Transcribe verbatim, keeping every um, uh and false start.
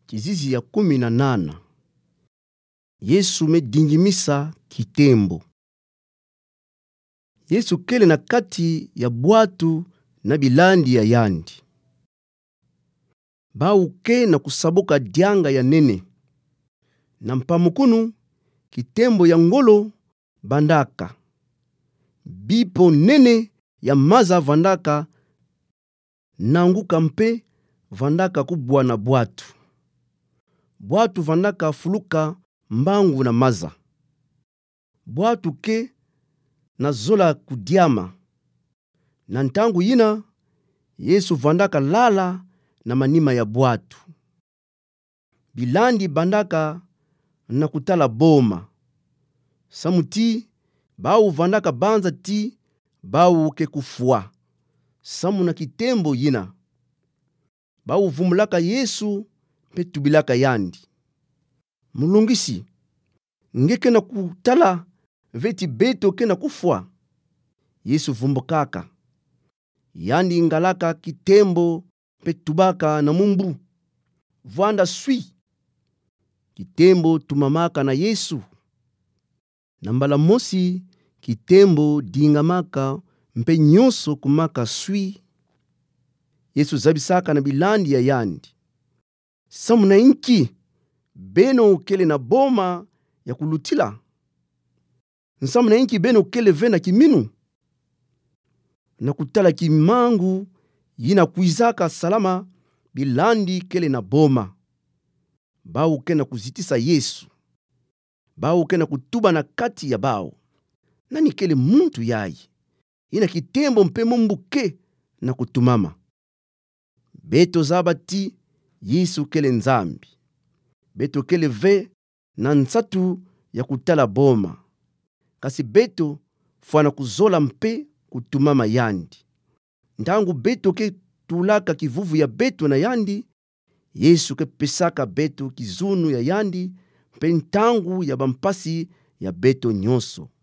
Kizizi ya kumi na nana. Yesu medingimisa kitembo. Yesu kele na kati ya bwatu na bilandi ya yandi. Bauke na kusabuka dianga ya nene. Na mpamukunu kitembo ya ngolo bandaka. Bipo nene ya maza vandaka nanguka mpe vandaka kubwa na bwatu. Bwatu vandaka fuluka mbangu na maza. Bwatu ke na zola kudiama. Na ntangu yina Yesu vandaka lala na manima ya bwatu. Bilandi bandaka na kutala boma. Samuti bau vandaka banza ti bau ke kufua. Samu na kitembo yina. Bau vumulaka Yesu petubilaka yandi. Mulungisi, ngeke na kutala veti beto ke na kufua. Yesu vumbukaka. Yandi ingalaka kitembo petubaka na mumbu. Vwanda sui. Kitembo tumamaka na Yesu. Nambala mosi kitembo dingamaka mpe nyonso kumaka sui. Yesu zabisaka na bilandi ya yandi. Samu na inki beno ukele na boma ya kulutila. Nsamu na inki beno ukele vena kiminu. Na kutala kimangu yina kuizaka salama bilandi kele na boma. Bau ke na kuzitisa Yesu. Bau ke na kutuba na kati ya bau. Nani kele muntu yai. Yina kitembo mpe mumbuke na kutumama. Beto zabati Yesu kele nzambi. Beto kele ve na nsatu ya kutala boma. Kasi beto fwana kuzola mpe kutumama yandi. Ntangu beto ke tulaka kivuvu ya beto na yandi. Yesu ke pesaka beto kizunu ya yandi. Mpe ntangu ya bampasi ya beto nyonso.